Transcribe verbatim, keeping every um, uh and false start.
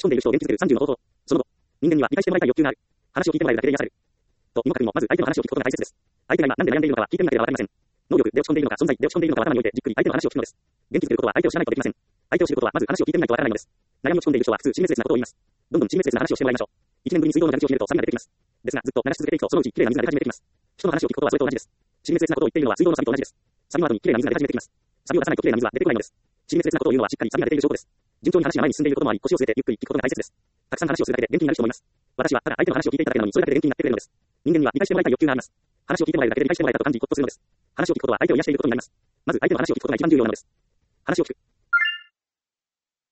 込んでいる人を元気づけるさんじゅうの方法。その後、人間には理解してもらいたい欲求がある。話を聞いてもらえるだけで癒される。と、イモカ君もまず相手の話を聞くことが大切です。相手が今何で悩んでいるのかは聞いてみなければわかりません。能力で落ち込んでいるのか存在で落ち込んでいるのかは頭に置いてじっくり相手の話を聞くのです。元気づけることは相手を知らないとできません。相手を知ることはまず話を聞いてみないとわからないのです。悩み落ち込んでいる人は普通親密なことを言います。どんどん親密な話をしてもらいましょう。一年ぶりに水道の蛇口をひねるとサビが出てきます。ですがずっと流し続けていくとそのうち綺麗な水が出始めてきます。人の話を聞くことはそれと同じです。親密なことを言っているのは水道のサビと同じです。サビの後に綺麗な水が出始めてきます。サビを出さないと綺麗な水は出てこないのです。親密なことを言うのはしっかりサビが出ている証拠です。順調に話が前に進んでいることもあり、腰を据えてゆっくり聞くことが大切です。たくさん話をするだけで元気になる人もいます。私はただ相手の話を聞いていただけなのにそれだけで元気になってくれるのです。人間には理解してもらいたい欲求があります。話を聞いてもらえるだけで理解してもらえたと感じ、ほっとするのです。話を聞くことは相手を癒していることになります。まず相手の話を聞くことが一番重要なのです。話を聞く。